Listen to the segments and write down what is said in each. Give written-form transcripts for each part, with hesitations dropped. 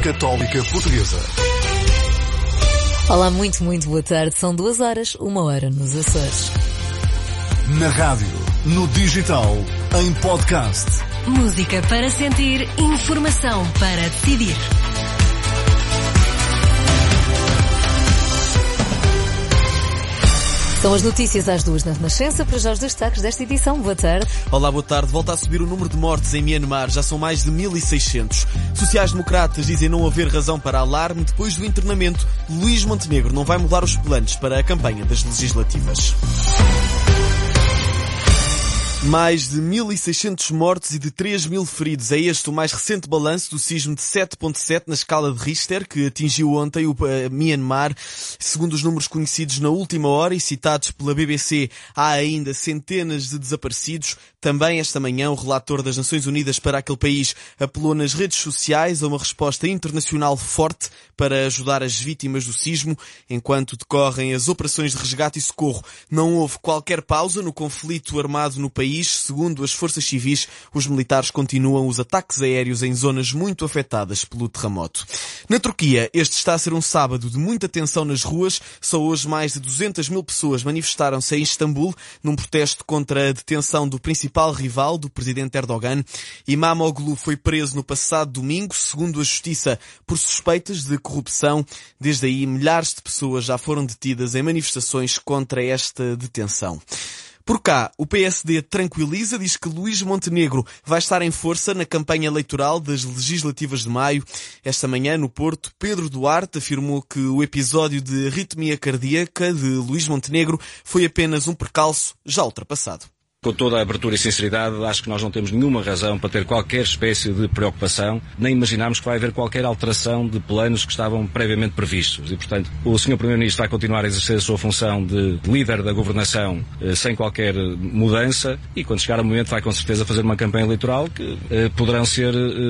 Católica Portuguesa. Olá, muito boa tarde. São 2 horas, 1 hora nos Açores. Na rádio, no digital, em podcast. Música para sentir, informação para decidir. São as notícias às 2 na Renascença. Para já os destaques desta edição. Boa tarde. Olá, boa tarde. Volta a subir o número de mortes em Myanmar. Já são mais de 1.600. Sociais-democratas dizem não haver razão para alarme. Depois do internamento, Luís Montenegro não vai mudar os planos para a campanha das legislativas. Mais de 1.600 mortos e de 3.000 feridos. É este o mais recente balanço do sismo de 7.7 na escala de Richter, que atingiu ontem o Myanmar. Segundo os números conhecidos na última hora e citados pela BBC, há ainda centenas de desaparecidos. Também esta manhã o relator das Nações Unidas para aquele país apelou nas redes sociais a uma resposta internacional forte para ajudar as vítimas do sismo. Enquanto decorrem as operações de resgate e socorro, não houve qualquer pausa no conflito armado no país. Segundo as forças civis, os militares continuam os ataques aéreos em zonas muito afetadas pelo terremoto. Na Turquia, este está a ser um sábado de muita tensão nas ruas. Só hoje mais de 200.000 pessoas manifestaram-se em Istambul num protesto contra a detenção do principal rival do presidente Erdogan. Imamoglu foi preso no passado domingo, segundo a justiça, por suspeitas de corrupção. Desde aí, milhares de pessoas já foram detidas em manifestações contra esta detenção. Por cá, o PSD tranquiliza, diz que Luís Montenegro vai estar em força na campanha eleitoral das legislativas de maio. Esta manhã, no Porto, Pedro Duarte afirmou que o episódio de arritmia cardíaca de Luís Montenegro foi apenas um percalço já ultrapassado. Com toda a abertura e sinceridade, acho que nós não temos nenhuma razão para ter qualquer espécie de preocupação, nem imaginarmos que vai haver qualquer alteração de planos que estavam previamente previstos. E, portanto, o Sr. Primeiro-Ministro vai continuar a exercer a sua função de líder da governação sem qualquer mudança e, quando chegar o momento, vai com certeza fazer uma campanha eleitoral que poderão ser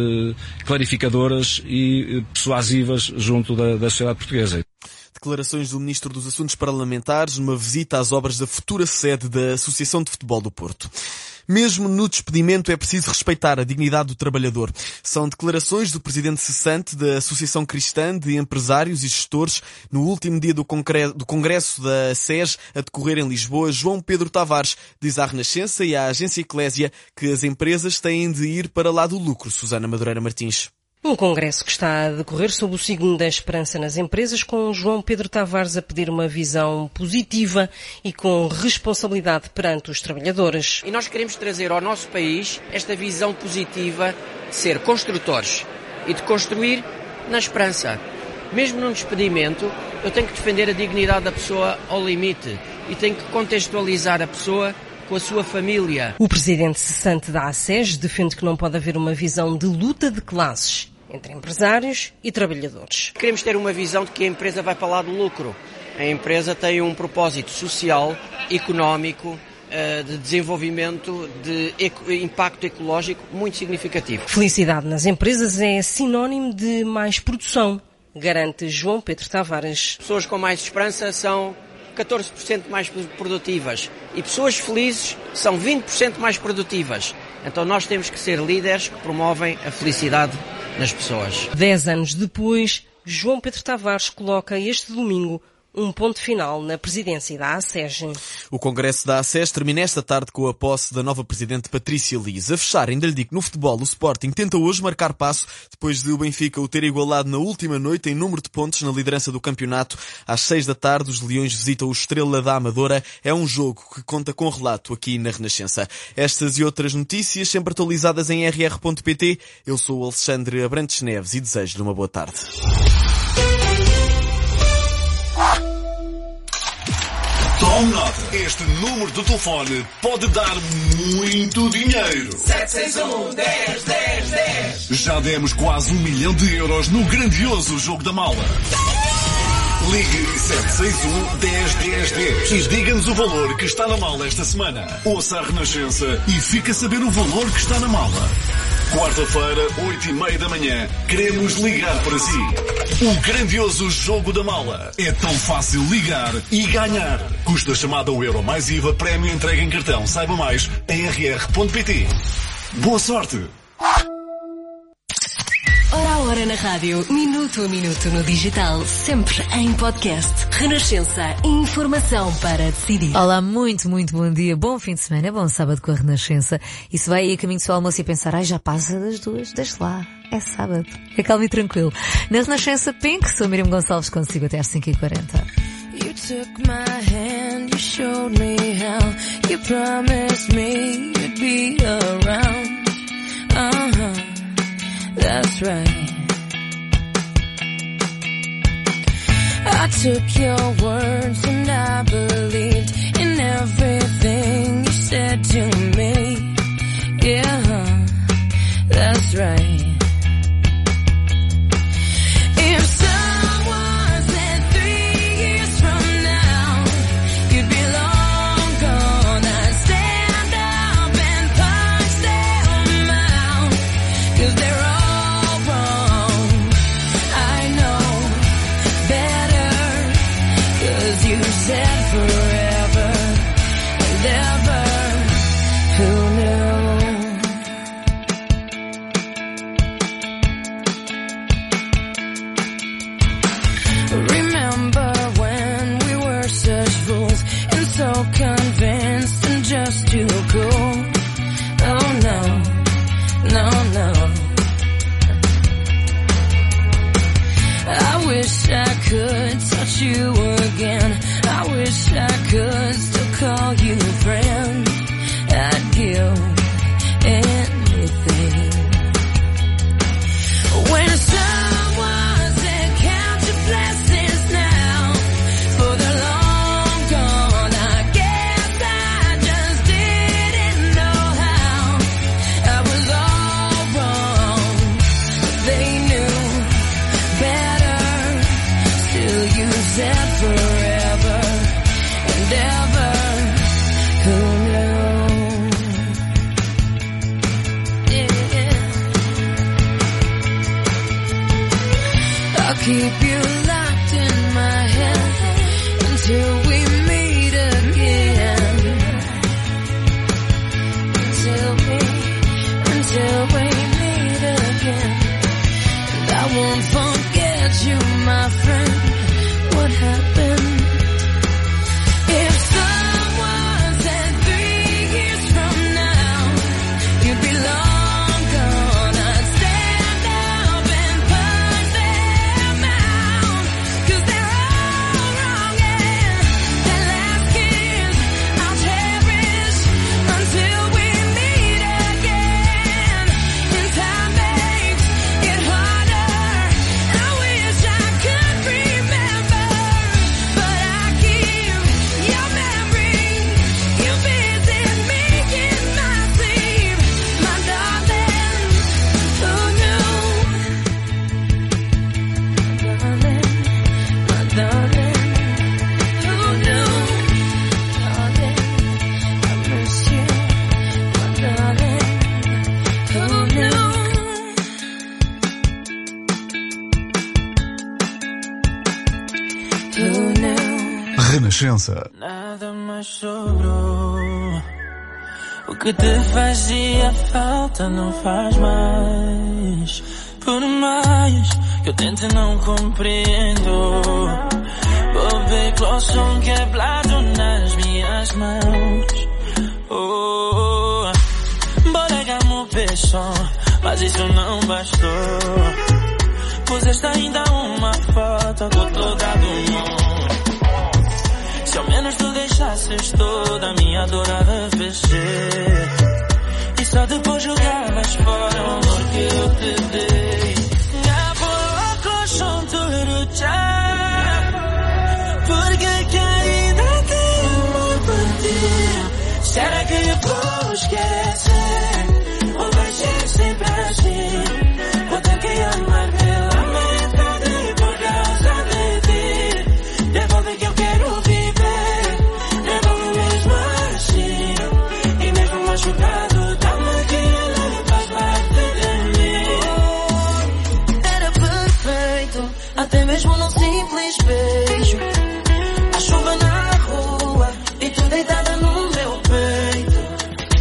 clarificadoras e persuasivas junto da sociedade portuguesa. Declarações do Ministro dos Assuntos Parlamentares numa visita às obras da futura sede da Associação de Futebol do Porto. Mesmo no despedimento é preciso respeitar a dignidade do trabalhador. São declarações do presidente cessante da Associação Cristã de Empresários e Gestores no último dia do Congresso da SES a decorrer em Lisboa. João Pedro Tavares diz à Renascença e à agência Eclésia que as empresas têm de ir para lá do lucro. Susana Madureira Martins. Um congresso que está a decorrer sob o signo da esperança nas empresas, com João Pedro Tavares a pedir uma visão positiva e com responsabilidade perante os trabalhadores. E nós queremos trazer ao nosso país esta visão positiva de ser construtores e de construir na esperança. Mesmo num despedimento, eu tenho que defender a dignidade da pessoa ao limite e tenho que contextualizar a pessoa com a sua família. O presidente cessante da ACES defende que não pode haver uma visão de luta de classes entre empresários e trabalhadores. Queremos ter uma visão de que a empresa vai para lá do lucro. A empresa tem um propósito social, económico, de desenvolvimento, de impacto ecológico muito significativo. Felicidade nas empresas é sinónimo de mais produção, garante João Pedro Tavares. Pessoas com mais esperança são 14% mais produtivas e pessoas felizes são 20% mais produtivas. Então nós temos que ser líderes que promovem a felicidade nas pessoas. 10 anos depois, João Pedro Tavares coloca este domingo um ponto final na presidência da ACES. O congresso da ACES termina esta tarde com a posse da nova presidente Patrícia Liz. A fechar, ainda lhe digo, no futebol, o Sporting tenta hoje marcar passo depois de o Benfica o ter igualado na última noite em número de pontos na liderança do campeonato. Às 6 da tarde, os Leões visitam o Estrela da Amadora. É um jogo que conta com relato aqui na Renascença. Estas e outras notícias sempre atualizadas em rr.pt. Eu sou o Alexandre Abrantes Neves e desejo-lhe uma boa tarde. Tome nota. Este número de telefone pode dar muito dinheiro. 761-10-10-10. Já demos quase 1 milhão de euros no grandioso Jogo da Mala. Ligue 761-10-10-10 e diga-nos o valor que está na mala esta semana. Ouça a Renascença e fique a saber o valor que está na mala. Quarta-feira, 8h30 da manhã, queremos ligar para si. O grandioso Jogo da Mala. É tão fácil ligar e ganhar. Custa chamada €1 mais IVA, prémio entregue em cartão. Saiba mais em rr.pt. Boa sorte! Ora a hora na rádio, minuto a minuto no digital, sempre em podcast. Renascença, informação para decidir. Olá, muito bom dia, bom fim de semana, bom sábado com a Renascença. E se vai aí a caminho do seu almoço e pensar, já passa das 2, deixe lá, é sábado, é calmo e tranquilo. Na Renascença Pink, sou Miriam Gonçalves, consigo até às 5h40. You took my hand, you showed me how, you promised me you'd be around. That's right. I took your words and I believed in everything you said to me. Yeah, that's right. If someone said 3 years from now you'd be long gone, I'd stand up and punch them out, 'cause they're all wrong. I know better, 'cause you said forever and ever. Who knew? Remember when we were such fools and so convinced and just too cool? Oh no, no, no. I wish I could touch you again. I wish I could still call you friend. I'd give anything. When someone said count your blessings now, for they're long gone, I guess I just didn't know how. I was all wrong, they knew better. Still you said forever and ever. Who knew? Yeah. I'll keep you locked in my head until we meet again. Until we meet again. And I won't forget you, my friend. What happened? If someone said 3 years from now you'd be long gone, I'd stand up and punch them out, 'cause they're all wrong, and that last kiss I'll cherish until we meet again. And time makes it harder. I wish I could remember, but I keep your memory. You visit me in my sleep, my darling. Who knew? My darling, who knew? Darling, I miss you, my darling. Who knew? Who knew? Renascença. Nada mais sobrou. O que te fazia falta não faz mais. Por mais que eu tente não compreendo. Volver close um quebrado nas minhas mãos. Oh, borregamos peso, mas isso não bastou. Puseste ainda uma foto com toda do mundo. Se ao menos tu deixasses toda a minha dor a arrefecer, e só depois jogavas fora o amor que eu te dei. A pouco son tu luchar, porque que ainda tenho amor por ti. Será que eu vou esquecer, ou vai ser sempre assim? Vou ter que amar pela metade por causa de ti. Devolve que eu quero viver, devolve mesmo assim. E mesmo machucado, dá-me aquilo que faz parte de mim. Era perfeito, até mesmo num simples beijo. A chuva na rua e tu deitada no meu peito.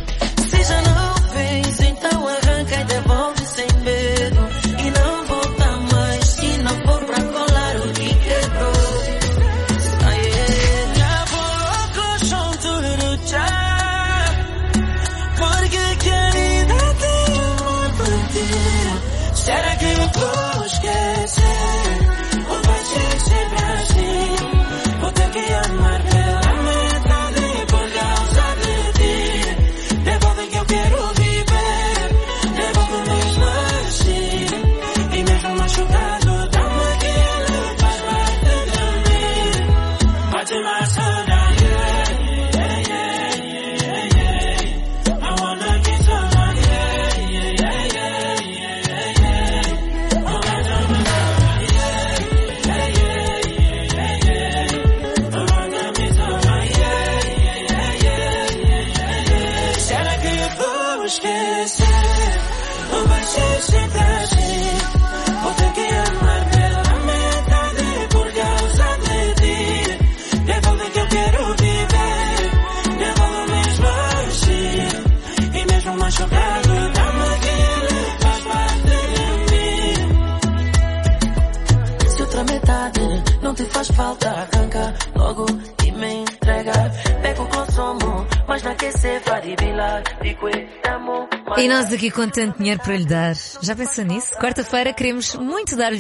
Se já não fez, então arranca e devolve sem medo. E não volta saudade não te faz falta, arranca logo e me entrega. Pego com somo, mas não quer ser faribila. E nós aqui com tanto dinheiro para lhe dar. Já pensa nisso? Quarta-feira queremos muito dar-lhe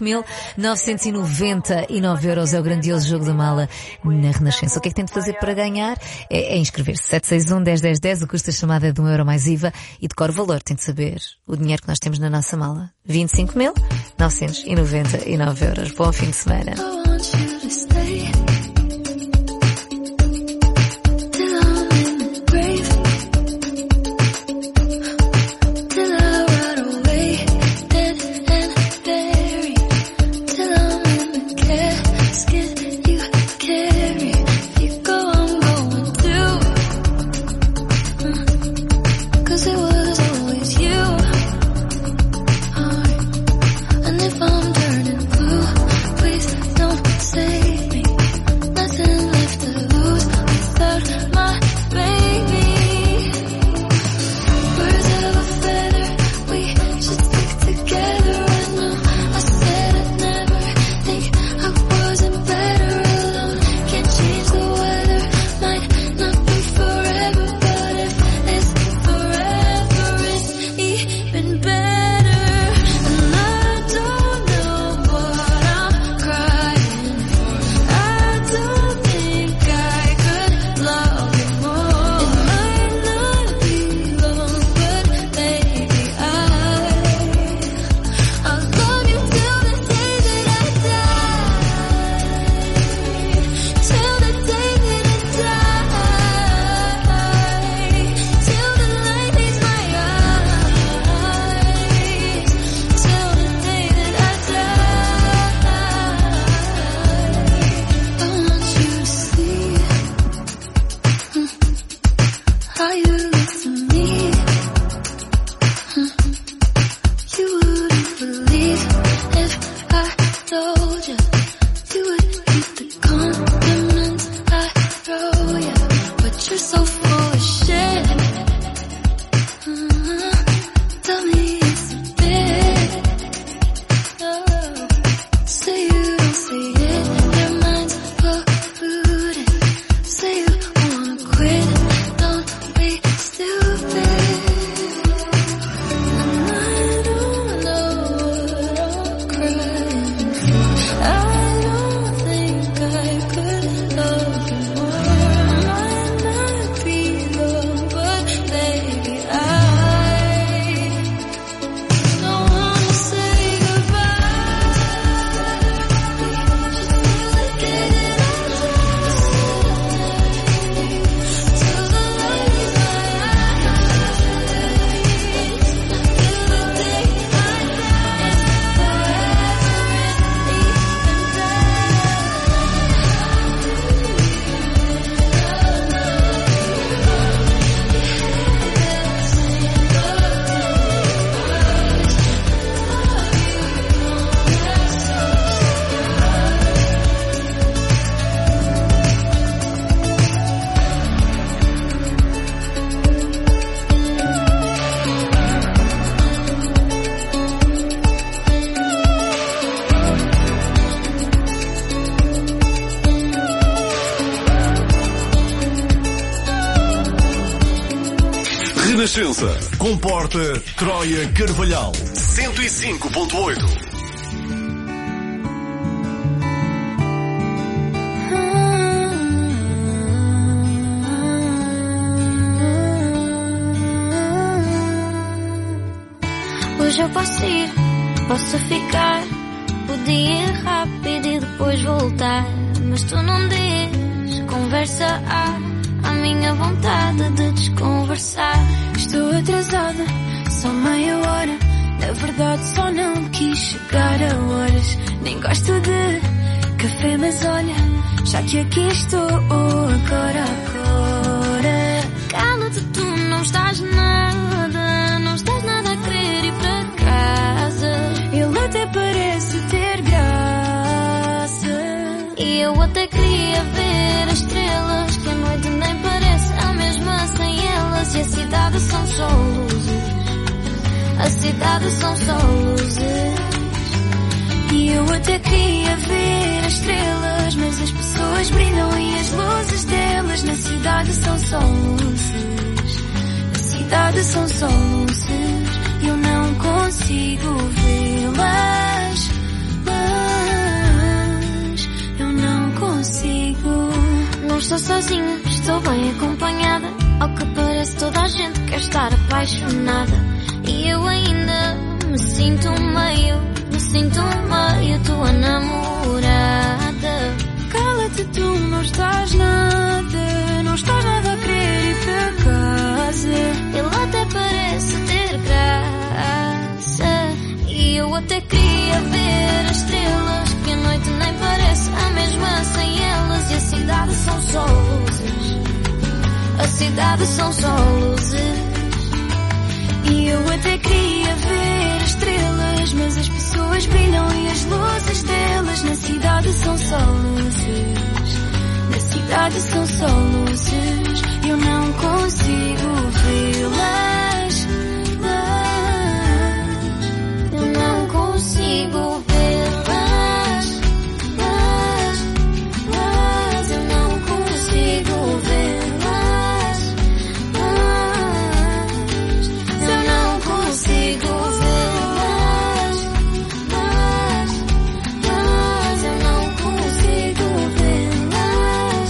25.999 euros. É o grandioso jogo da mala na Renascença. O que é que tem de fazer para ganhar? É inscrever-se. 761-101010. O custo da chamada é de €1 mais IVA. E decora o valor. Tem de saber o dinheiro que nós temos na nossa mala. 25.999 euros. Bom fim de semana. Renascença. Comporta Troia Carvalhal. 105.8. Hoje eu posso ir, posso ficar, podia ir rápido e depois voltar, mas tu não dizes, conversa à minha vontade de desconversar. Estou atrasada, só meia hora, na verdade só não quis chegar a horas. Nem gosto de café, mas olha, já que aqui estou agora. Cala-te, tu não estás nada a querer ir para casa. Ele até parece ter graça, e eu até queria ver as estrelas, que a noite nem parece a mesma sem elas. E a cidade são só luzes, a cidade são só luzes. E Eu até queria ver as estrelas, mas as pessoas brilham e as luzes delas na cidade são só luzes. Na cidade são só luzes. Eu não consigo vê-las, mas eu não consigo. Não estou sozinha, estou bem acompanhada. Ao que parece toda a gente quer estar apaixonada. E eu ainda me sinto meio tua namorada. Cala-te, tu não estás nada a querer ir para casa. Ele até parece ter graça. E eu até queria ver as estrelas, que a noite nem parece a mesma sem elas. E a cidade são só luzes. A cidade são só luzes. E eu até queria ver as estrelas, mas as pessoas brilham e as luzes delas na cidade são só luzes. Na cidade são só luzes. Eu não consigo vê-las, eu não consigo vê-las, eu não consigo vê-las, eu não consigo vê-las, eu não consigo vê-las,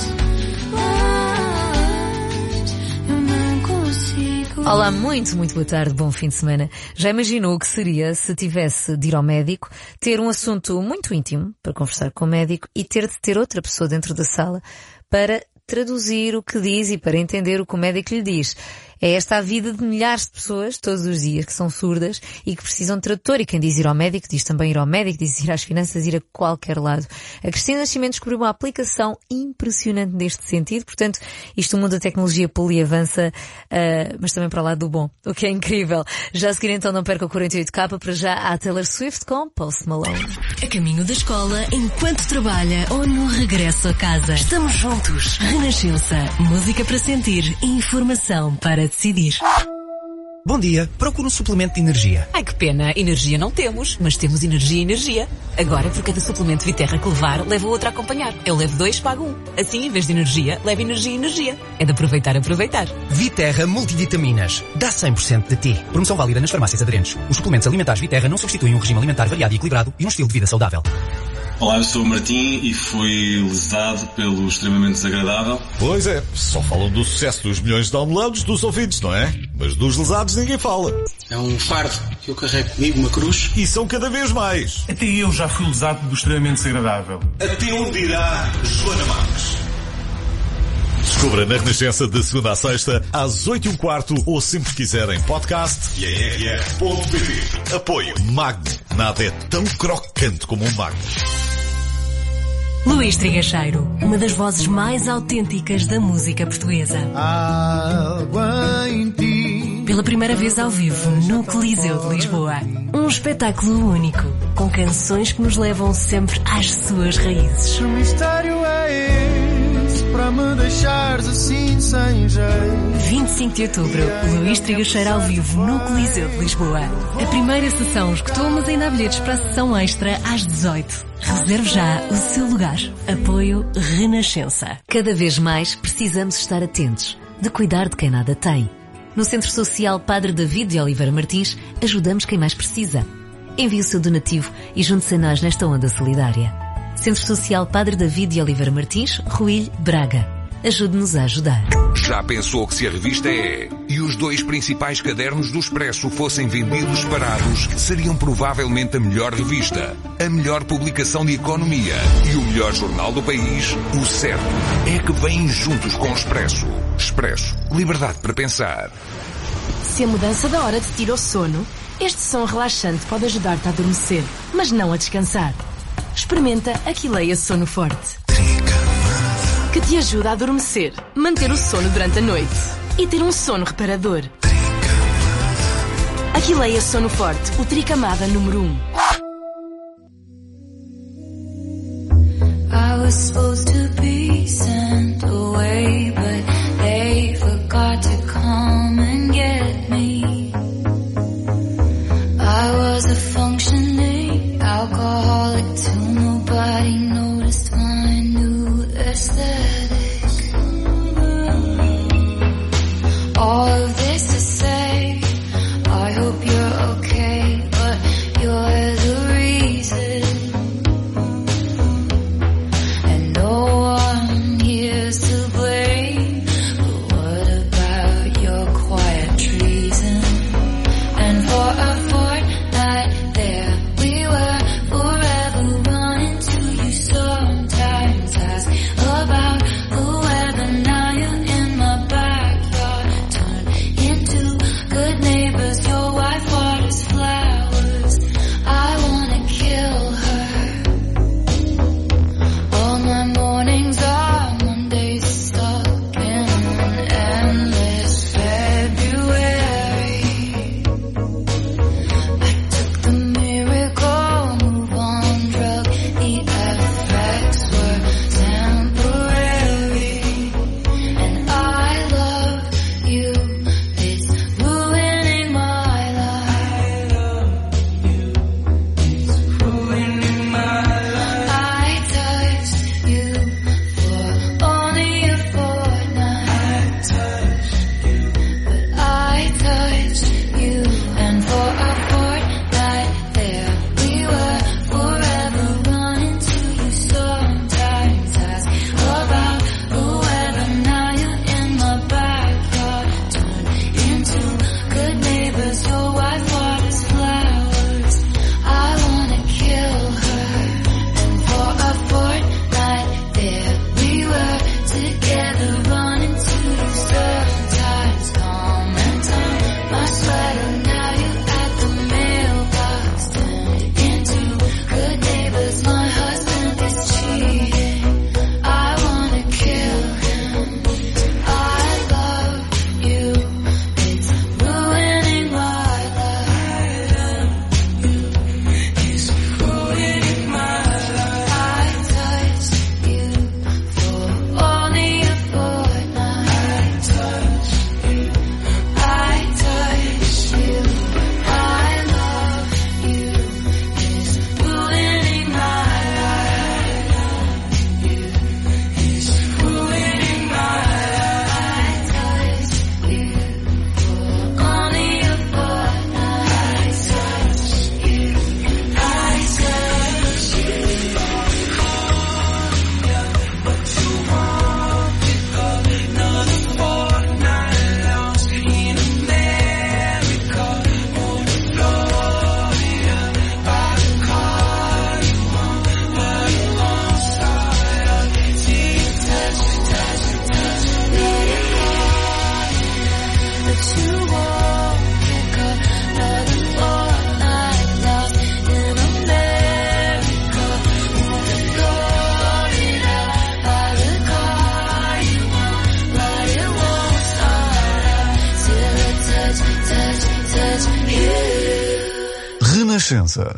eu não consigo. Olá, muito boa tarde, bom fim de semana. Já imaginou o que seria se tivesse de ir ao médico, ter um assunto muito íntimo para conversar com o médico e ter de ter outra pessoa dentro da sala para traduzir o que diz e para entender o que o médico lhe diz? É esta a vida de milhares de pessoas, todos os dias, que são surdas e que precisam de tradutor. E quem diz ir ao médico, diz também ir ao médico, diz ir às finanças, ir a qualquer lado. A Cristina Nascimento descobriu uma aplicação impressionante neste sentido. Portanto, o mundo da tecnologia pula e avança, mas também para o lado do bom, o que é incrível. Já a seguir então não perca o 48K, para já há Taylor Swift com Post Malone. A caminho da escola, enquanto trabalha ou no regresso a casa. Estamos juntos. Renascença. Música para sentir. Informação para decidir. Bom dia, procuro um suplemento de energia. Ai que pena, energia não temos, mas temos energia. Agora, por cada suplemento Viterra que levar, leva outro a acompanhar. Eu levo 2, pago 1. Assim, em vez de energia, leva energia. É de aproveitar. Viterra Multivitaminas. Dá 100% de ti. Promoção válida nas farmácias aderentes. Os suplementos alimentares Viterra não substituem um regime alimentar variado e equilibrado e um estilo de vida saudável. Olá, eu sou o Martim e fui lesado pelo extremamente desagradável. Pois é, só falam do sucesso dos milhões de downloads dos ouvintes, não é? Mas dos lesados ninguém fala. É um fardo que eu carrego comigo, uma cruz. E são cada vez mais. Até eu já fui lesado do extremamente desagradável. Até onde irá Joana Marques? Descubra na Renascença de segunda a sexta, às 8h15 ou sempre que quiser em podcast e em rr.pt. Apoio Magno. Nada é tão crocante como um Magno. Luís Trigacheiro, uma das vozes mais autênticas da música portuguesa. Água em ti. Pela primeira vez ao vivo no Coliseu de Lisboa. Um espetáculo único, com canções que nos levam sempre às suas raízes. Que mistério é esse para me deixares assim sem jeito? 25 de outubro, Luís Trigacheiro ao vivo no Coliseu de Lisboa. A primeira sessão esgotou, mas ainda há bilhetes para a sessão extra às 18. Reserve já o seu lugar. Apoio Renascença. Cada vez mais precisamos estar atentos, de cuidar de quem nada tem. No Centro Social Padre David de Oliveira Martins, ajudamos quem mais precisa. Envie o seu donativo e junte-se a nós nesta onda solidária. Centro Social Padre David de Oliveira Martins, Ruilho, Braga. Ajude-nos a ajudar. Já pensou que se a revista É e os 2 principais cadernos do Expresso fossem vendidos separados, seriam provavelmente a melhor revista, a melhor publicação de economia e o melhor jornal do país? O certo é que vêm juntos com o Expresso. Expresso. Liberdade para pensar. Se a mudança da hora te tira o sono, este som relaxante pode ajudar-te a adormecer, mas não a descansar. Experimenta Aquileia Sono Forte, que te ajuda a adormecer, manter o sono durante a noite e ter um sono reparador. Aquileia Sono Forte, o Tricamada número 1. I was supposed to be sent away, but they forgot to come and get me. I was a functioning alcoholic Renascença.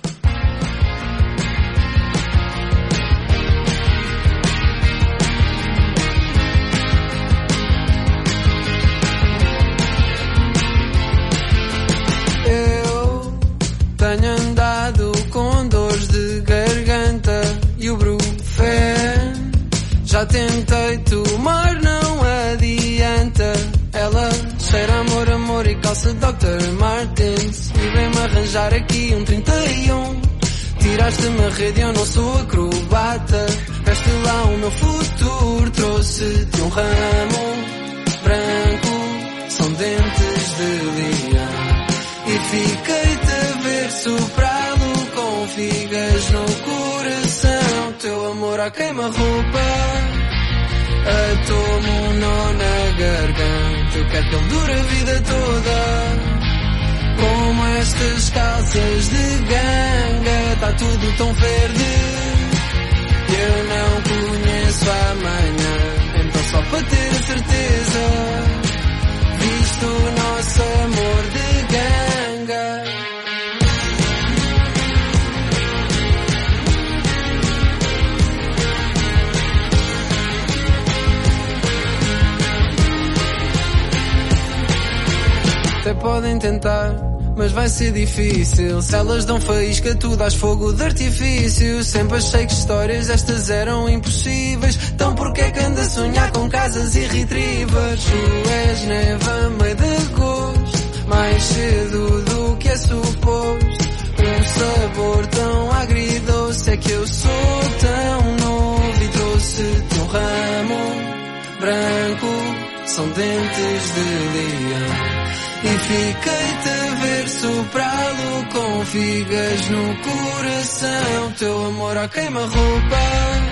Eu tenho andado com dores de garganta e o Brufen. Já tentei tomar, não adianta. Ela cheira amor, amor e calça Dr. Martens. E vem-me arranjar aqui um 31. Tiraste-me a rede, eu não sou acrobata. Veste lá o meu futuro. Trouxe-te um ramo branco, são dentes de leão. E fiquei-te a ver soprado com figas no coração. Teu amor à queima-roupa atoma um nó na garganta. Eu quero que ele dure a vida toda. Como estas calças de ganga, tá tudo tão verde. Eu não conheço amanhã, então só para ter a certeza, visto o nosso amor de ganga. Até podem tentar, mas vai ser difícil. Se elas dão faísca, tu dás fogo de artifício. Sempre achei que histórias estas eram impossíveis. Então porquê que anda a sonhar com casas e retrievers? Tu és neve a meio de agosto, mais cedo do que é suposto. Um sabor tão agridoce, é que eu sou tão novo. E trouxe-te um ramo branco, são dentes de leão. E fiquei-te a ver soprado com figas no coração. Teu amor à queima-roupa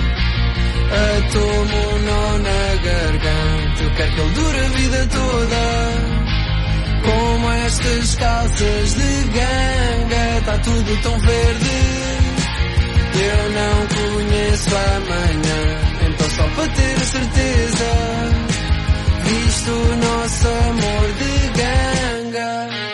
atoma um nó na garganta. Eu quero que ele dure a vida toda. Como estas calças de ganga, tá tudo tão verde. Eu não conheço amanhã, então só para ter a certeza, visto o nosso amor de ganga.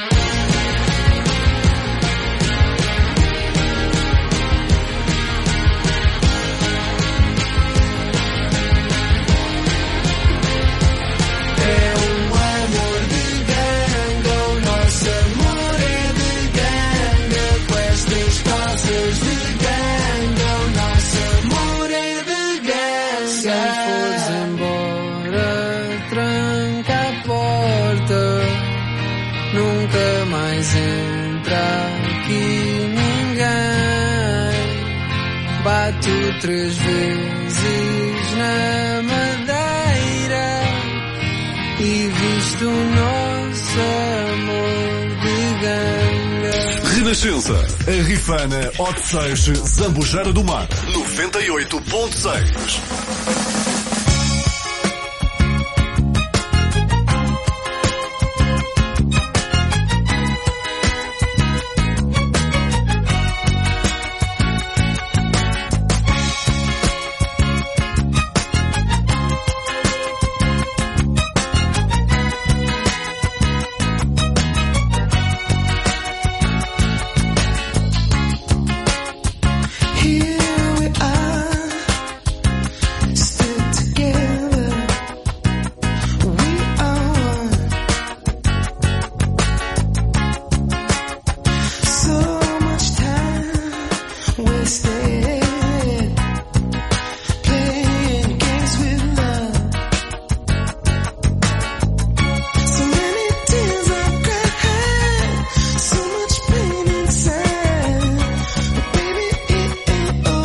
É um amor de ganga, o nosso amor é de ganga. Com estas calças de ganga, o nosso amor é de ganga. Se fores embora, tranca a porta, nunca mais entra aqui ninguém. Bato 3 vezes na madeira e visto o nosso amor de ganga. Renascença, a Rifana, Hot Seixo, Zambujeira do Mar, 98.6. So much pain inside, but baby, it ain't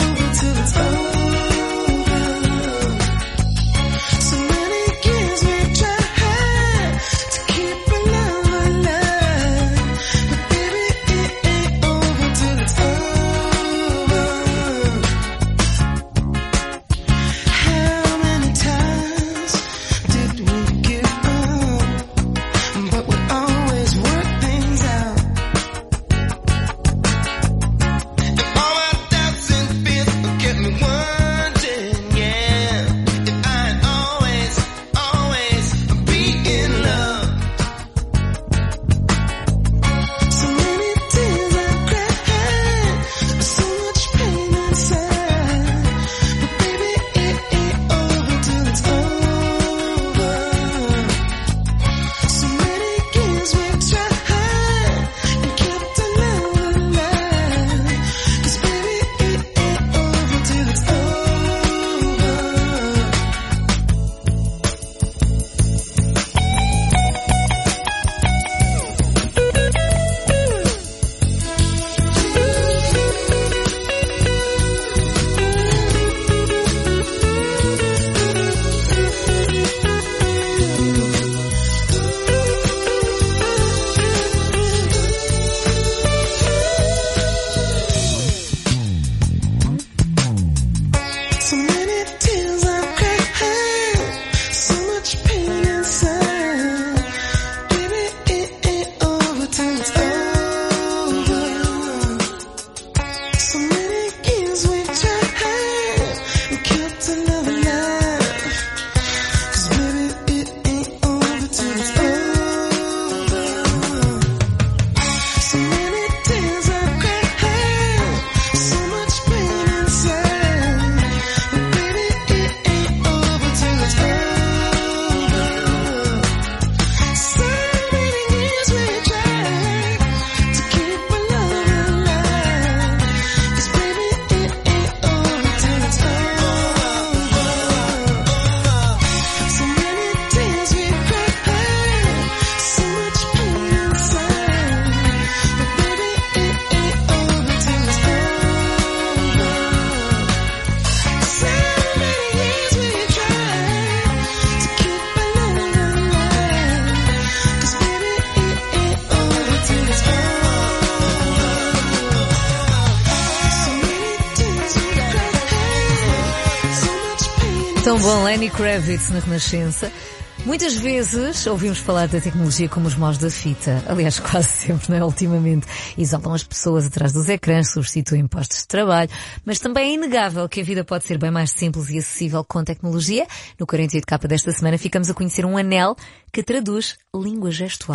Tão bom, Lenny Kravitz na Renascença. Muitas vezes ouvimos falar da tecnologia como os maus da fita. Aliás, quase sempre, não é? Ultimamente. Isolam as pessoas atrás dos ecrãs, substituem postos de trabalho. Mas também é inegável que a vida pode ser bem mais simples e acessível com tecnologia. No 48K desta semana ficamos a conhecer um anel que traduz língua gestual.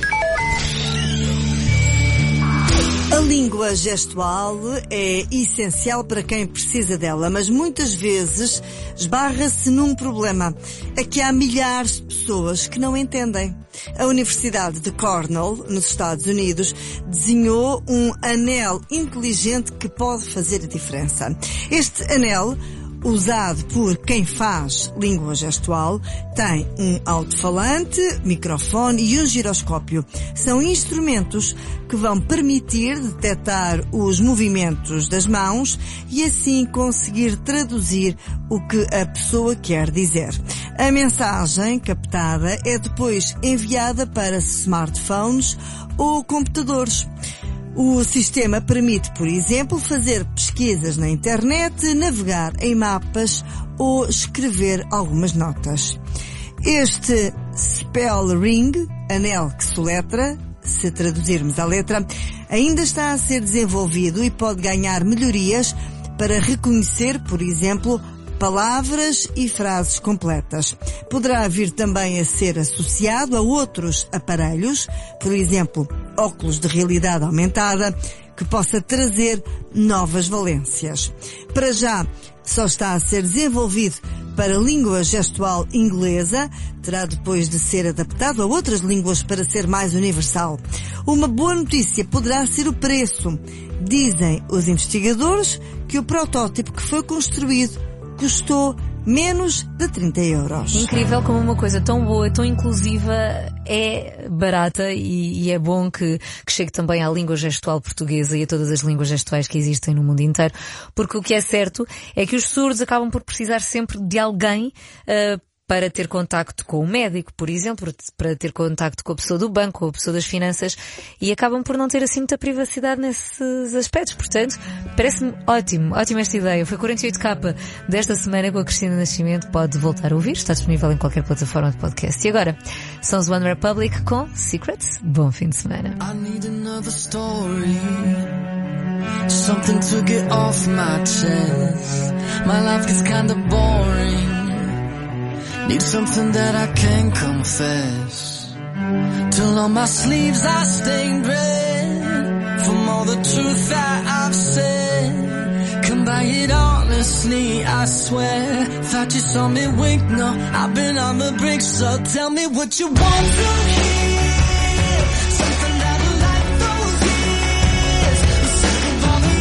A língua gestual é essencial para quem precisa dela, mas muitas vezes esbarra-se num problema. É que há milhares de pessoas que não entendem. A Universidade de Cornell, nos Estados Unidos, desenhou um anel inteligente que pode fazer a diferença. Este anel, usado por quem faz língua gestual, tem um alto-falante, microfone e um giroscópio. São instrumentos que vão permitir detectar os movimentos das mãos e assim conseguir traduzir o que a pessoa quer dizer. A mensagem captada é depois enviada para smartphones ou computadores. O sistema permite, por exemplo, fazer pesquisas na internet, navegar em mapas ou escrever algumas notas. Este spell ring, anel que soletra, se traduzirmos a letra, ainda está a ser desenvolvido e pode ganhar melhorias para reconhecer, por exemplo, palavras e frases completas. Poderá vir também a ser associado a outros aparelhos, por exemplo, óculos de realidade aumentada, que possa trazer novas valências. Para já, só está a ser desenvolvido para a língua gestual inglesa, terá depois de ser adaptado a outras línguas para ser mais universal. Uma boa notícia poderá ser o preço. Dizem os investigadores que o protótipo que foi construído custou menos de 30 euros. Incrível como uma coisa tão boa, tão inclusiva é barata e é bom que chegue também à língua gestual portuguesa e a todas as línguas gestuais que existem no mundo inteiro, porque o que é certo é que os surdos acabam por precisar sempre de alguém para ter contacto com o médico, por exemplo, para ter contacto com a pessoa do banco, ou a pessoa das finanças, e acabam por não ter assim muita privacidade nesses aspectos. Portanto, parece-me ótima esta ideia. Foi 48K desta semana com a Cristina Nascimento. Pode voltar a ouvir, está disponível em qualquer plataforma de podcast. E agora, são os One Republic com Secrets. Bom fim de semana. I need another story, something to get off my chest. My life gets kinda boring. Need something that I can confess. Till on my sleeves I stained red from all the truth that I've said. Come by it honestly, I swear. Thought you saw me wink, no, I've been on the brink. So tell me what you want to hear. Something that'll light those years. I'm sick of all the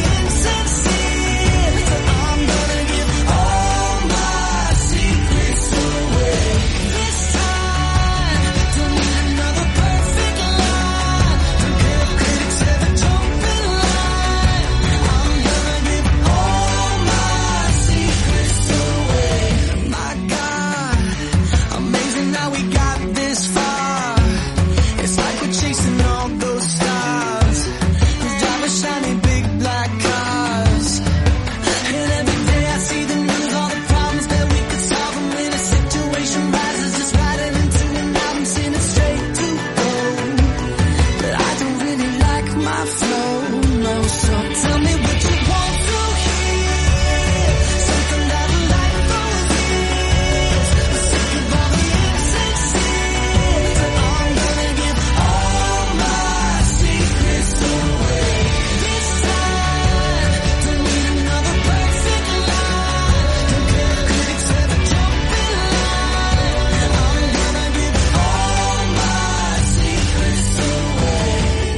insincere. I'm gonna give all my secrets away. This time, don't need another perfect line. Don't care if critics ever jump in line. I'm gonna give all my secrets away. My God, amazing how we got this far. It's like we're chasing all those stars. We drive a shiny big black cars. And every day I see the news, all the problems that we could solve. And when a situation rises, just riding into an album, singing it straight to gold. But I don't really like my flow, no. So tell me what you want to hear. Something that'll light those years. I'm sick of all the insincere. I'm gonna give all my secrets away. This time, don't need another perfect line. Don't care if critics ever jump in line. I'm gonna give all my secrets away.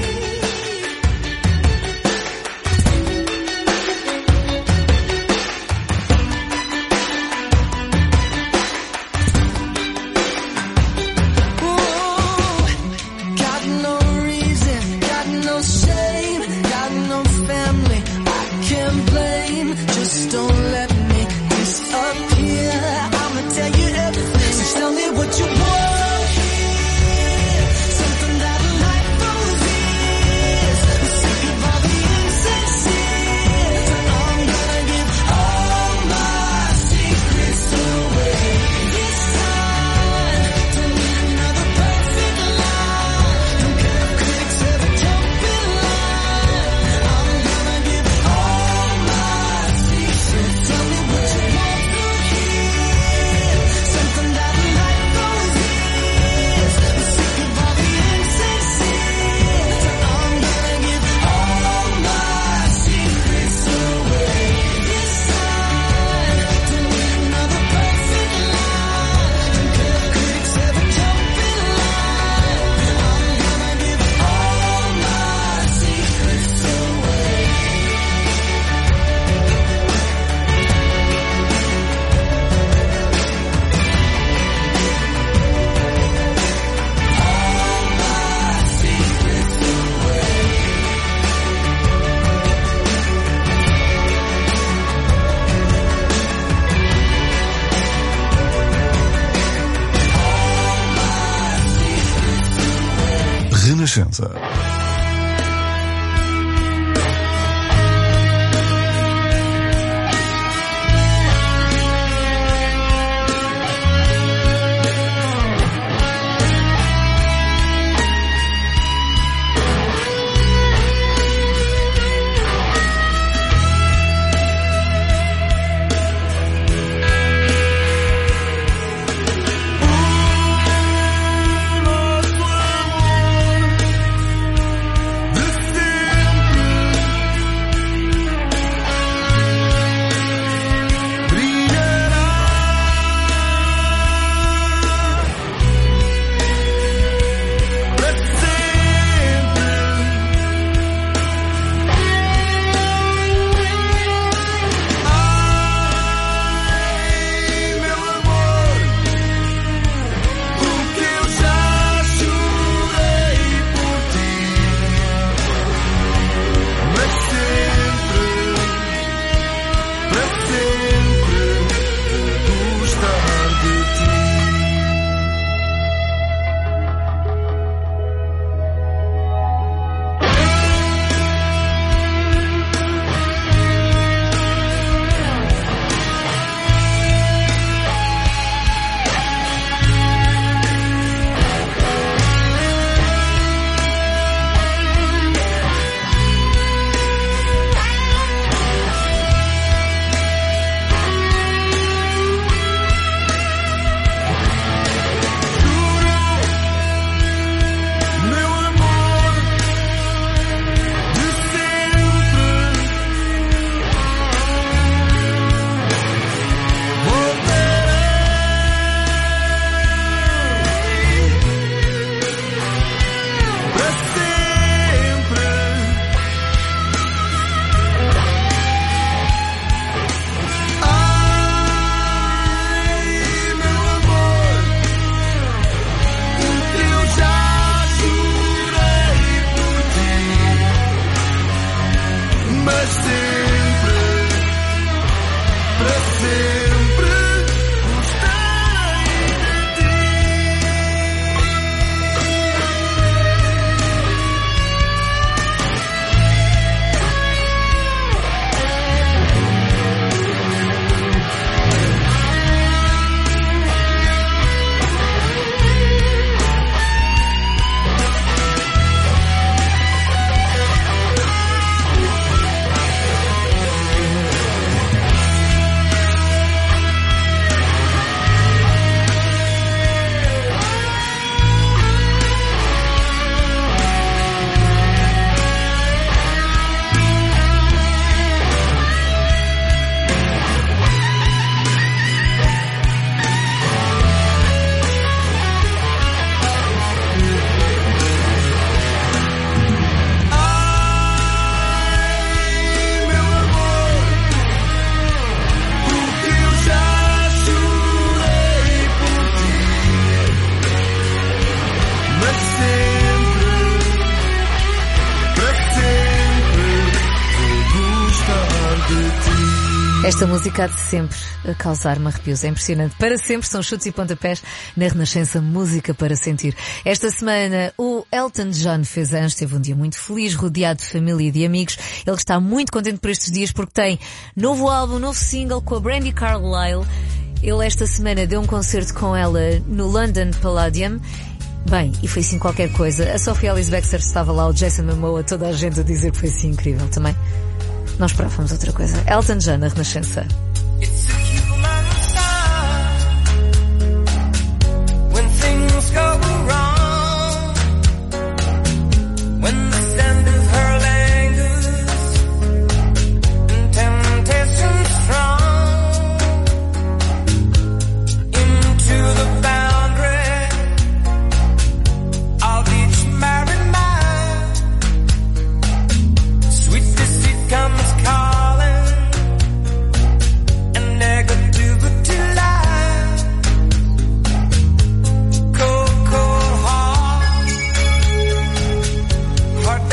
Got no reason, got no shame, got no family I can't blame. Just don't let me disappear. I'ma tell you everything. So tell me what you want. Something that'll light those years. I'm sick of all the insincere. I'm gonna give all my secrets away. Renascença. Esta música há de sempre a causar-me arrepios. É impressionante. Para sempre são chutes e pontapés na Renascença, música para sentir. Esta semana o Elton John fez anos, teve um dia muito feliz, rodeado de família e de amigos. Ele está muito contente por estes dias porque tem novo álbum, novo single com a Brandi Carlile. Ele esta semana deu um concerto com ela no London Palladium. Bem, e foi assim qualquer coisa. A Sophie Ellis-Bextor estava lá, o Jason Momoa, toda a gente a dizer que foi assim incrível também. Não esperávamos outra coisa. Elton John na Renascença. Heart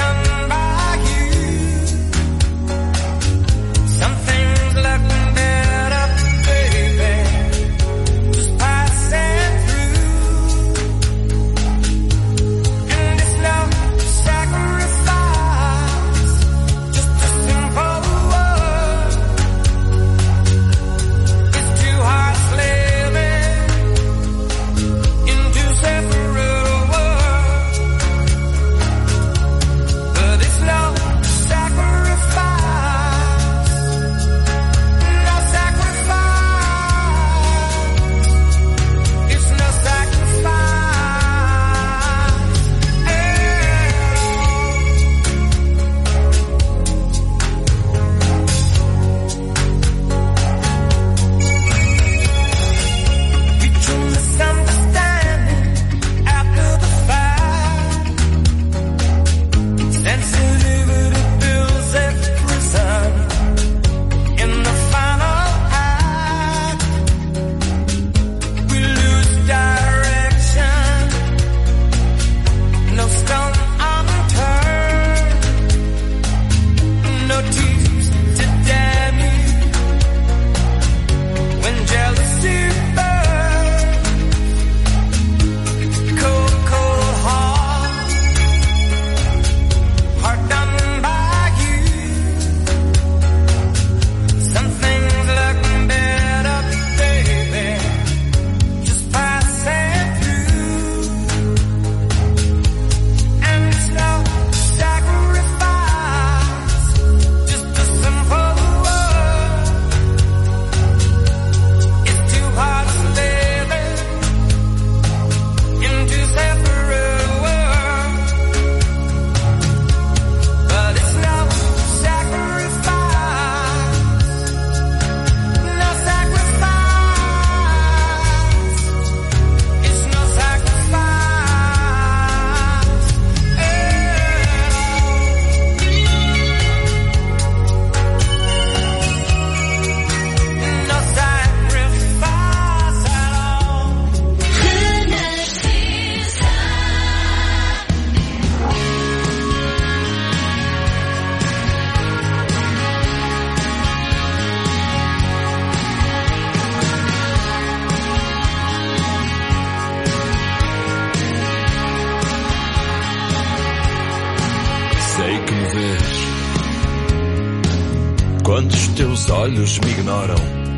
teus olhos me ignoram,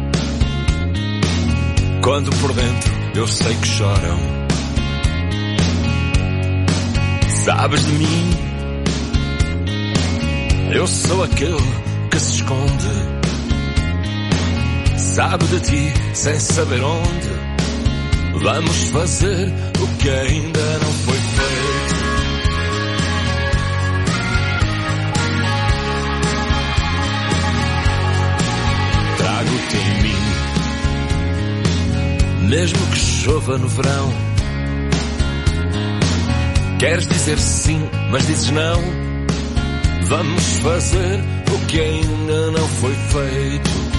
quando por dentro eu sei que choram. Sabes de mim, eu sou aquele que se esconde. Sabe de ti sem saber onde. Vamos fazer o que ainda não foi feito. Trago-te em mim, mesmo que chova no verão. Queres dizer sim, mas dizes não. Vamos fazer o que ainda não foi feito.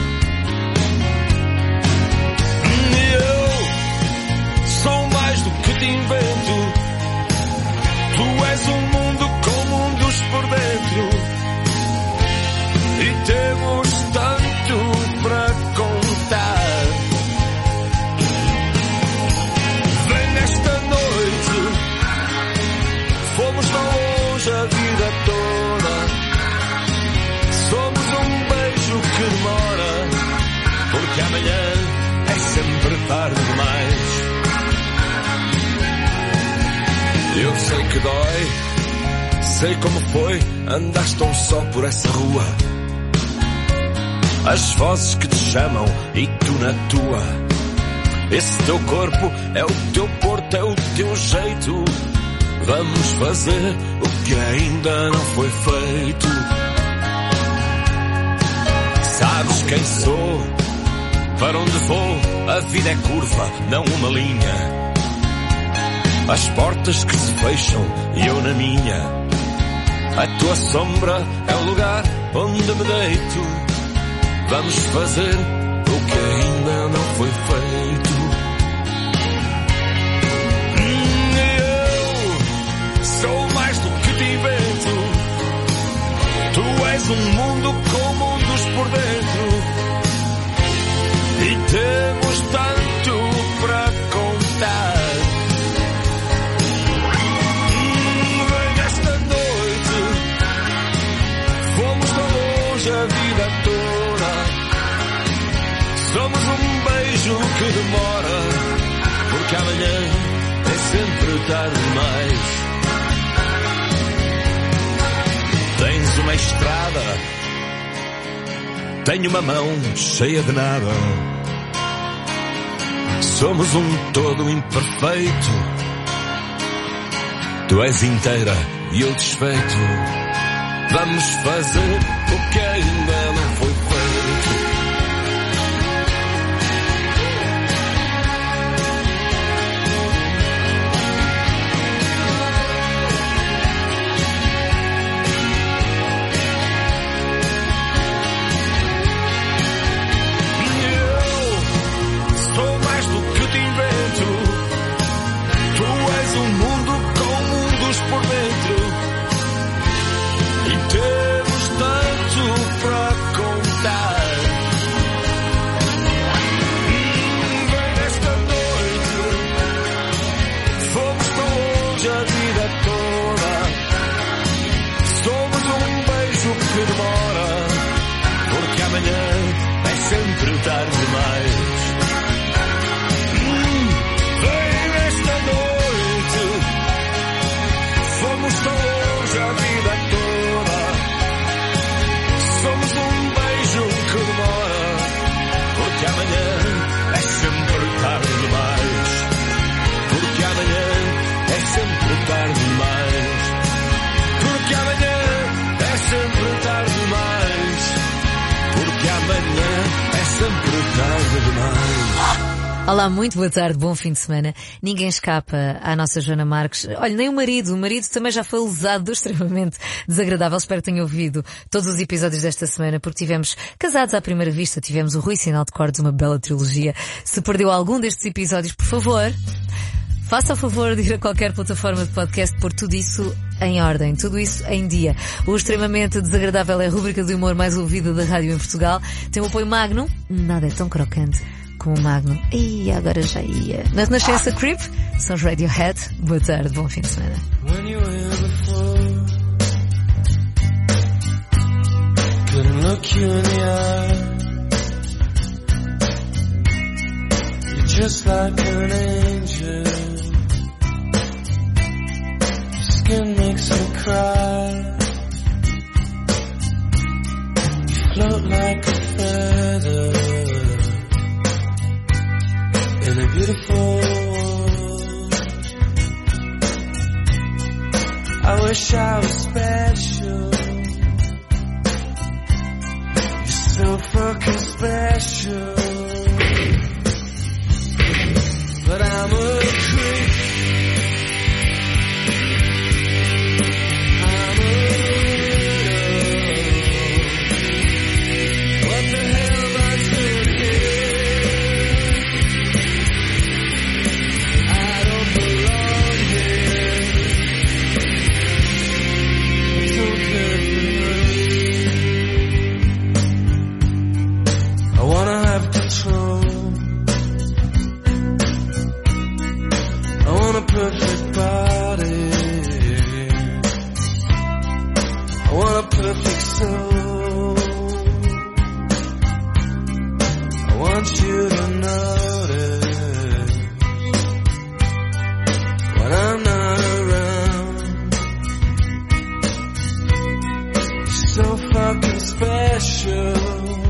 Sou mais do que te invento. Tu és um mundo com mundos por dentro. E temos tanto para contar. Vem nesta noite. Fomos tão longe a vida toda. Somos um beijo que demora. Porque amanhã é sempre tarde demais. Eu sei que dói, sei como foi, andaste tão só por essa rua. As vozes que te chamam e tu na tua. Esse teu corpo é o teu porto, é o teu jeito. Vamos fazer o que ainda não foi feito. Sabes quem sou, para onde vou, a vida é curva, não uma linha. As portas que se fecham e eu na minha. A tua sombra é o lugar onde me deito. Vamos fazer o que ainda não foi feito. Eu sou mais do que te invento. Tu és um mundo com mundos por dentro. E temos tanto para contar. A vida toda somos um beijo que demora, porque amanhã é sempre tarde demais. Tens uma estrada, tenho uma mão cheia de nada. Somos um todo imperfeito. Tu és inteira e eu desfeito. Vamos fazer o que ainda não foi feito. Eu sou mais do que te invento. Tu és um mundo com mundos por dentro. E temos tanto para contar. Vem nesta noite. Fomos tão longe a vida toda. Somos um beijo que demora. Porque amanhã é sempre tarde demais. Vem nesta noite. Fomos tão longe a vida toda. Somos um beijo que demora. Porque amanhã é sempre tarde demais. Porque amanhã é sempre tarde demais. Porque amanhã é sempre tarde demais. Porque amanhã é sempre tarde demais. Olá, muito boa tarde, bom fim de semana. Ninguém escapa à nossa Joana Marques. Olha, nem o marido também já foi lesado extremamente desagradável. Espero que tenham ouvido todos os episódios desta semana, porque tivemos Casados à Primeira Vista, tivemos o Rui Sinal de Cordes, uma bela trilogia. Se perdeu algum destes episódios, por favor, faça o favor de ir a qualquer plataforma de podcast, pôr tudo isso em ordem, tudo isso em dia. O Extremamente Desagradável é a rubrica de humor mais ouvida da rádio em Portugal. Tem o apoio Magnum, nada é tão crocante como o Magnum. E agora já ia. Na Renascença Creep, são os Radiohead. Boa tarde, bom fim de semana. When you were here before, couldn't look you in the eye. just like an angel. Your skin makes me cry. You float like a feather in a beautiful world. I wish I was special. You're so fucking special. But I'm a creep. I'm a widow. What the hell am I doing here? I don't belong here. It's okay. I wanna have control. I want a perfect body. I want a perfect soul. I want you to notice when I'm not around. You're so fucking special.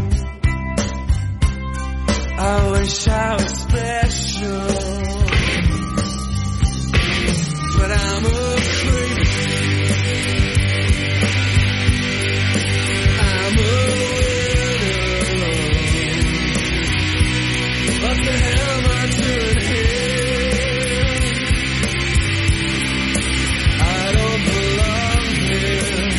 I wish I was special. But I'm a creep. I'm a widow. What the hell am I doing here? I don't belong here.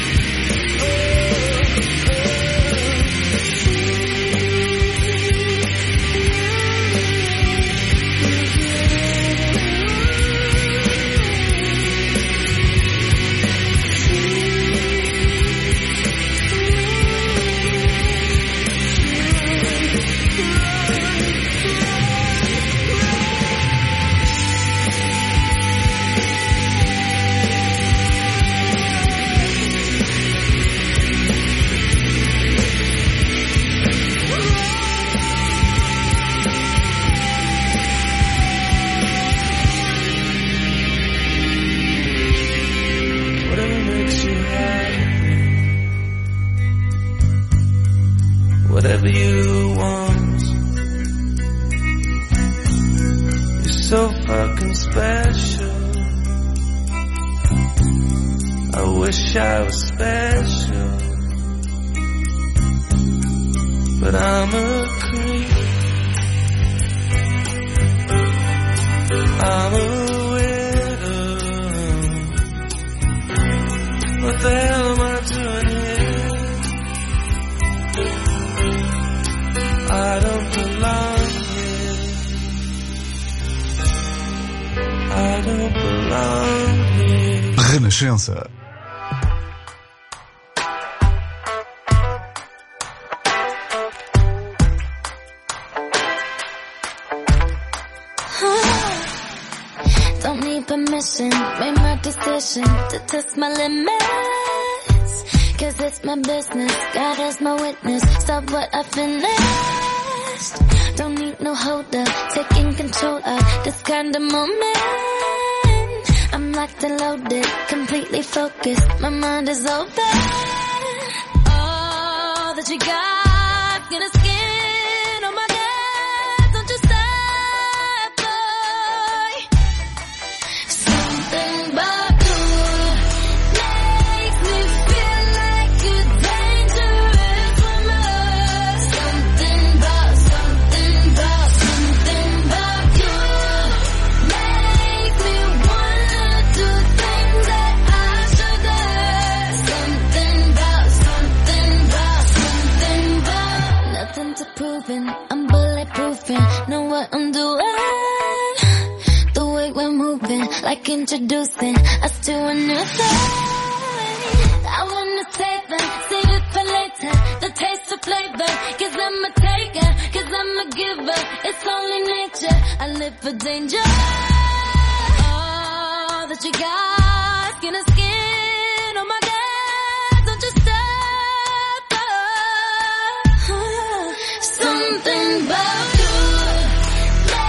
Whatever makes you happy, whatever you want. You're so fucking special. I wish I was special. But I'm a creep. I'm a widow. What the hell am I doing here? I don't belong here. I don't belong here. Renascença. Don't need permission, made my decision to test my limits. Cause it's my business, God is my witness. Stop what I finished. Don't need no holder, taking control of this kind of moment. I'm locked and loaded, completely focused, my mind is open. All that you got, gonna skin on my neck. Don't you stop, boy. Something about you makes me feel like you're dangerous for me. Something about you makes me wanna do things that I shouldn't. Something about nothing to proving. I'm bulletproofing, know what I'm doing. The way we're moving, like introducing us to a new thing. I wanna save it for later. The taste of flavor, cause I'm a taker, cause I'm a giver. It's only nature, I live for danger. All that you got, skin to skin, oh my God, don't you stop. Something about you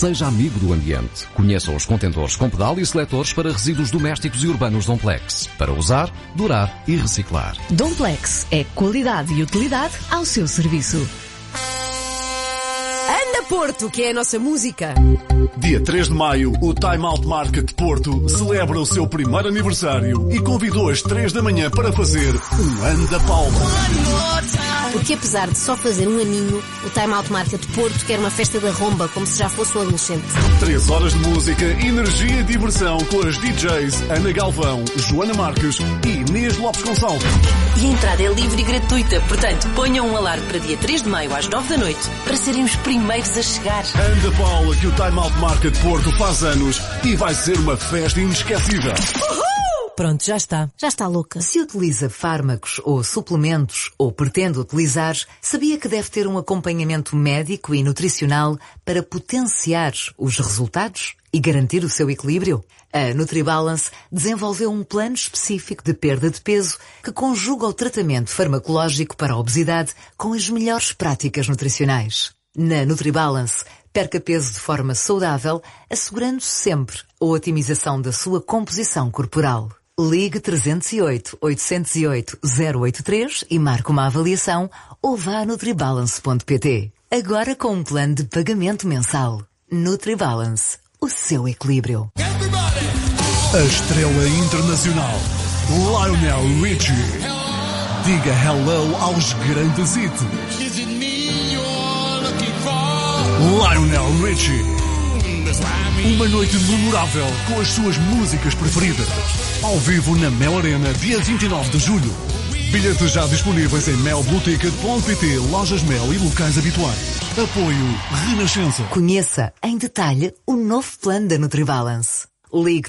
Seja amigo do ambiente. Conheça os contentores com pedal e seletores para resíduos domésticos e urbanos Domplex. Para usar, durar e reciclar. Domplex é qualidade e utilidade ao seu serviço. Anda Porto, que é a nossa música. Dia 3 de maio, o Time Out Market Porto celebra o seu primeiro aniversário e convidou às 3 da manhã para fazer um Anda Palma. Porque apesar de só fazer um aninho, o Time Out Market Porto quer uma festa da romba, como se já fosse um adolescente. 3 horas de música, energia e diversão com as DJs Ana Galvão, Joana Marques e Inês Lopes Gonçalves. E a entrada é livre e gratuita, portanto ponham um alarme para dia 3 de maio às 9 da noite para serem os primeiros a chegar. Anda Paula, que o Time Out Market Porto faz anos e vai ser uma festa inesquecível. Pronto, já está. Já está louca. Se utiliza fármacos ou suplementos ou pretende utilizar, sabia que deve ter um acompanhamento médico e nutricional para potenciar os resultados e garantir o seu equilíbrio? A NutriBalance desenvolveu um plano específico de perda de peso que conjuga o tratamento farmacológico para a obesidade com as melhores práticas nutricionais. Na NutriBalance, perca peso de forma saudável, assegurando sempre a otimização da sua composição corporal. Ligue 308-808-083 e marque uma avaliação ou vá a nutribalance.pt. Agora com um plano de pagamento mensal. NutriBalance, o seu equilíbrio. A estrela internacional, Lionel Richie. Diga hello aos grandes hits. Lionel Richie. Uma noite memorável com as suas músicas preferidas. Ao vivo na Mel Arena, dia 29 de julho. Bilhetes já disponíveis em melblueticket.pt, lojas Mel e locais habituais. Apoio Renascença. Conheça em detalhe o novo plano da NutriBalance. Ligue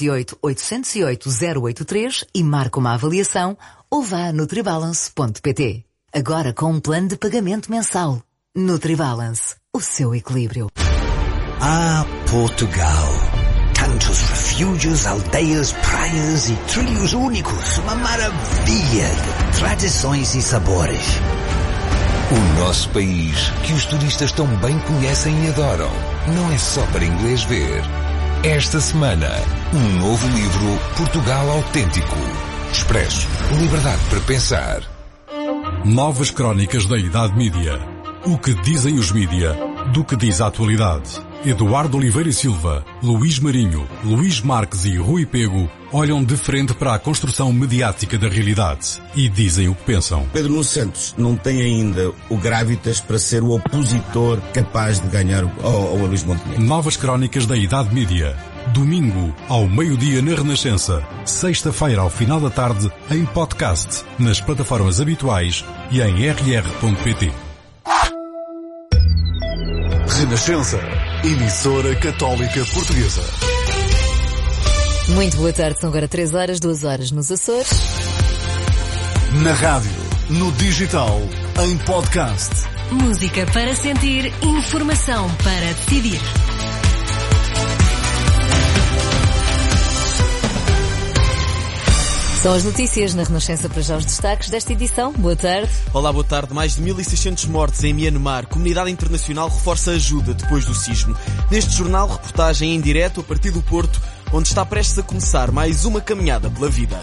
308-808-083 e marque uma avaliação ou vá a nutribalance.pt. Agora com um plano de pagamento mensal. NutriBalance, o seu equilíbrio. Ah, Portugal. Tantos refúgios, aldeias, praias e trilhos únicos. Uma maravilha de tradições e sabores. O nosso país, que os turistas tão bem conhecem e adoram, não é só para inglês ver. Esta semana, um novo livro, Portugal Autêntico. Expresso, liberdade para pensar. Novas crónicas da Idade Mídia. O que dizem os mídia, do que diz a atualidade. Eduardo Oliveira e Silva, Luís Marinho, Luís Marques e Rui Pego olham de frente para a construção mediática da realidade e dizem o que pensam. Pedro Nuno Santos não tem ainda o gravitas para ser o opositor capaz de ganhar ao Luís Montenegro. Novas crónicas da Idade Mídia. Domingo, ao meio-dia na Renascença. Sexta-feira, ao final da tarde, em podcast, nas plataformas habituais e em rr.pt. Renascença, emissora católica portuguesa. Muito boa tarde, são agora 3 horas, 2 horas nos Açores. Na rádio, no digital, em podcast. Música para sentir, informação para decidir. São as notícias na Renascença, para já os destaques desta edição. Boa tarde. Olá, boa tarde. Mais de 1.600 mortes em Myanmar. Comunidade internacional reforça ajuda depois do sismo. Neste jornal, reportagem em direto a partir do Porto, onde está prestes a começar mais uma caminhada pela vida.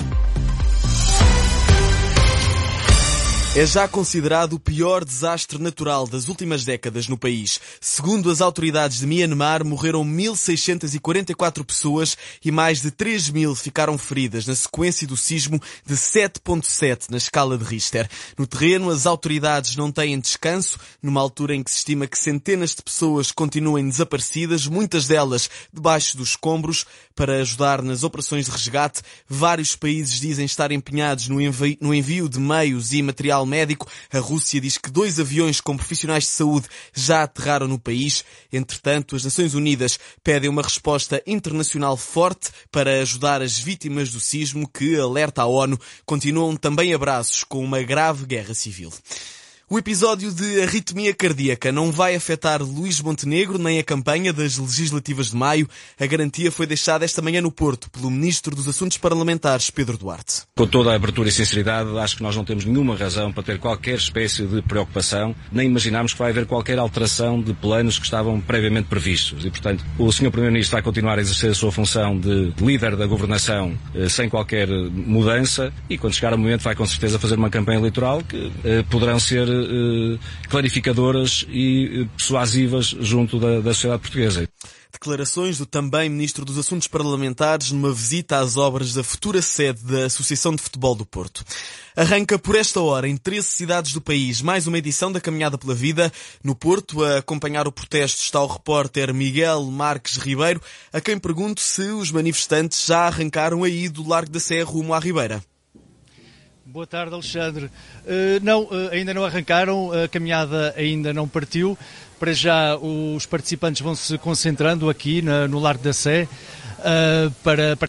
É já considerado o pior desastre natural das últimas décadas no país. Segundo as autoridades de Myanmar, morreram 1.644 pessoas e mais de 3.000 ficaram feridas na sequência do sismo de 7.7 na escala de Richter. No terreno, as autoridades não têm descanso, numa altura em que se estima que centenas de pessoas continuem desaparecidas, muitas delas debaixo dos escombros. Para ajudar nas operações de resgate, vários países dizem estar empenhados no envio de meios e material médico. A Rússia diz que 2 aviões com profissionais de saúde já aterraram no país. Entretanto, as Nações Unidas pedem uma resposta internacional forte para ajudar as vítimas do sismo que, alerta a ONU, continuam também a braços com uma grave guerra civil. O episódio de arritmia cardíaca não vai afetar Luís Montenegro nem a campanha das legislativas de maio. A garantia foi deixada esta manhã no Porto pelo Ministro dos Assuntos Parlamentares, Pedro Duarte. Com toda a abertura e sinceridade, acho que nós não temos nenhuma razão para ter qualquer espécie de preocupação, nem imaginarmos que vai haver qualquer alteração de planos que estavam previamente previstos. E, portanto, o Sr. Primeiro-Ministro vai continuar a exercer a sua função de líder da governação sem qualquer mudança e, quando chegar o momento, vai com certeza fazer uma campanha eleitoral que poderão ser clarificadoras e persuasivas junto da sociedade portuguesa. Declarações do também Ministro dos Assuntos Parlamentares numa visita às obras da futura sede da Associação de Futebol do Porto. Arranca por esta hora em 13 cidades do país mais uma edição da Caminhada pela Vida. No Porto, a acompanhar o protesto está o repórter Miguel Marques Ribeiro, a quem pergunto se os manifestantes já arrancaram aí do Largo da Sé rumo à Ribeira. Boa tarde, Alexandre. Ainda não arrancaram, a caminhada ainda não partiu. Para já os participantes vão se concentrando aqui no Largo da Sé para